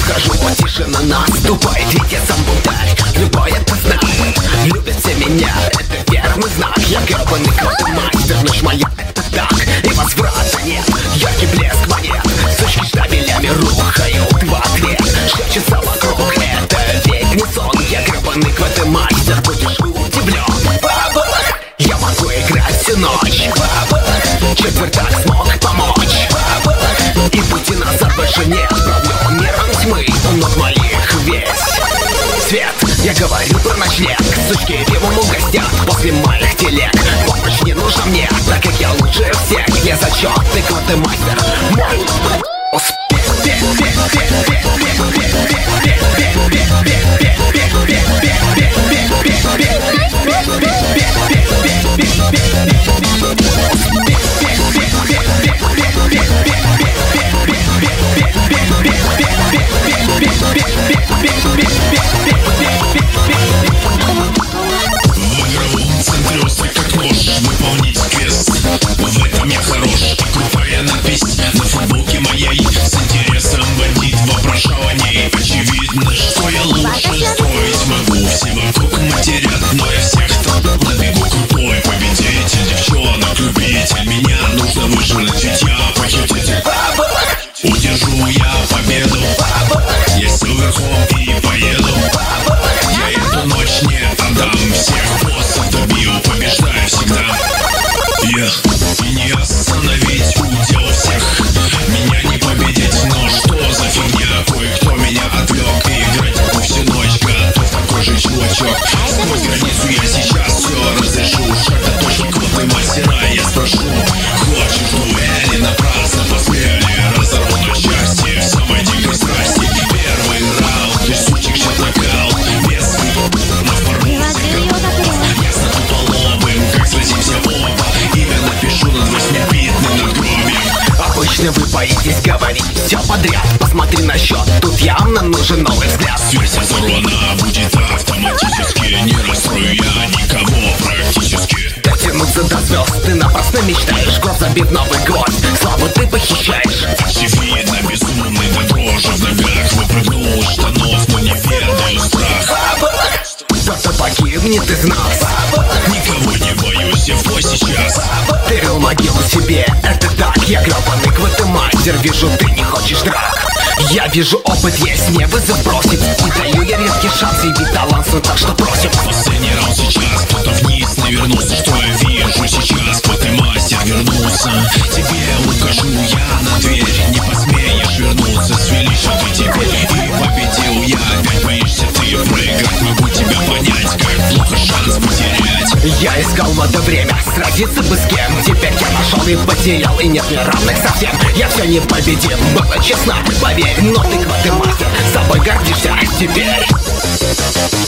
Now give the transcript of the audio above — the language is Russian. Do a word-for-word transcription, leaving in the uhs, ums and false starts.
ухожу, а тишина наступает. Ведь я сам бунтарь, любой это знает. Любят все меня, это верный знак. Я гребаный квартемастер, ночь моя это так. И возврата нет, яркий блеск монет. Сучки штабелями рухают в ответ. Шепчется вокруг, это ведь не сон. Я гребаный квартемастер, будешь удивлен. Баба, я могу играть всю ночь. Баба, четвертак смог помочь. Баба, и пути назад больше нет. Проблем миром тьмы, у ног моих весь свет. Я говорю про ночлег, сучки пивом угостят после моих телег. Помощь не нужна мне, так как я лучше всех. Я зачетный квартемастер, мой успех. Очевидно, что я лучше строить могу. Все вокруг матерят, но я всех там на бегу. Крутой победитель, девчонок любитель. Меня нужно выжрать, ведь я похититель. Удержу я победу, я сел верхом и поеду. Я эту ночь не отдам, всех боссов добью, побеждаю всегда. Я и не остановить удел всех. Меня не победить, но что за фигня? Кое-кто меня отвлек, и играть могу всю ночь. Готов такой же чувачок. Сквозь границу я сейчас все разрешу. Шаг до точки квартемастера, я спрошу: хочешь дуэли? Напрасно посмели. Разорву на части в самой дикой страсти. Первый раунд, и сучек сейчас накал. Без на форму ясно туполобым, как сразимся оба. Имя напишу над восьмибитным надгробием. Обычно вы боитесь говорить все подряд. Посмотри на счет, тут явно нужен новый взгляд. Связь взорвана будет автоматически. Не расстрою я никого практически. Дотянуться до звезд ты напрасно мечтаешь. Гроб забит Новый год, славу ты похищаешь. Очевидно, безумный до дрожи в ногах. Выпрыгнул из штанов, но не ведаю страх. Кто-то погибнет из нас. Никого не боюсь, я в бой сейчас. Ты рыл могилу себе, это так. Я гребаный квартемастер, вижу, ты не хочешь драк. Я вижу, опыт есть, не вызов бросить. И даю я редкий шанс, и ведь талант, ну так что просим. Последний раунд сейчас, кто-то вниз навернулся. Что я вижу сейчас? Квартемастер вернулся. Тебе укажу я на дверь. Не посмеешь вернуться, свели шаги тебе. И победил я, опять боишься ты проиграть. Могу тебя понять, как плохо шанс потерять. Я искал в это время сразиться бы с кем. Теперь я нашел и потерял, и нет мне равных совсем. Я все не победим, было честно, поверь. Но ты квартемастер, собой гордишься теперь.